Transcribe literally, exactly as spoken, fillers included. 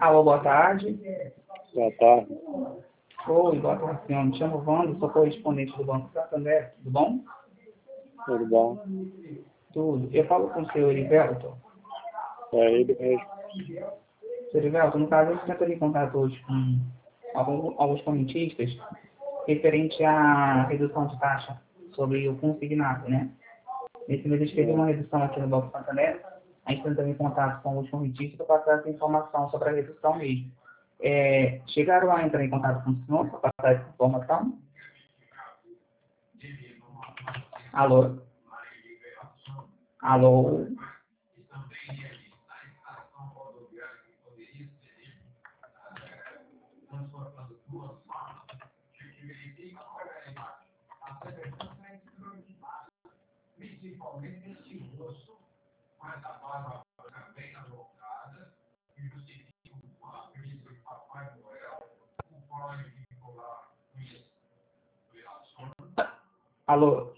Alô, boa tarde. Boa tarde. Oi, boa tarde, senhor. Me chamo Wando, sou correspondente do Banco Santander. Tudo bom? Tudo bom? Tudo. Eu falo com o senhor Heriberto. É ele mesmo. Senhor Heriberto, no caso, eu estou entrando em contato hoje com alguns, alguns comentistas referente à redução de taxa sobre o consignado, né? Nesse mês a gente teve uma redução aqui no Banco Santander. A gente está entrando em contato com os comentistas para passar essa informação sobre a redução mesmo. É, chegaram a entrar em contato com o senhor para passar essa informação? Alô? Alô? Alô?